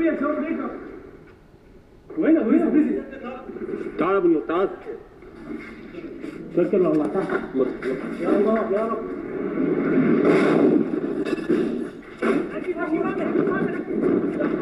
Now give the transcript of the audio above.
يا شباب رجع. وين تعال يا ابو النور تعال. توكل على الله تعال. يا الله يا رب. أجي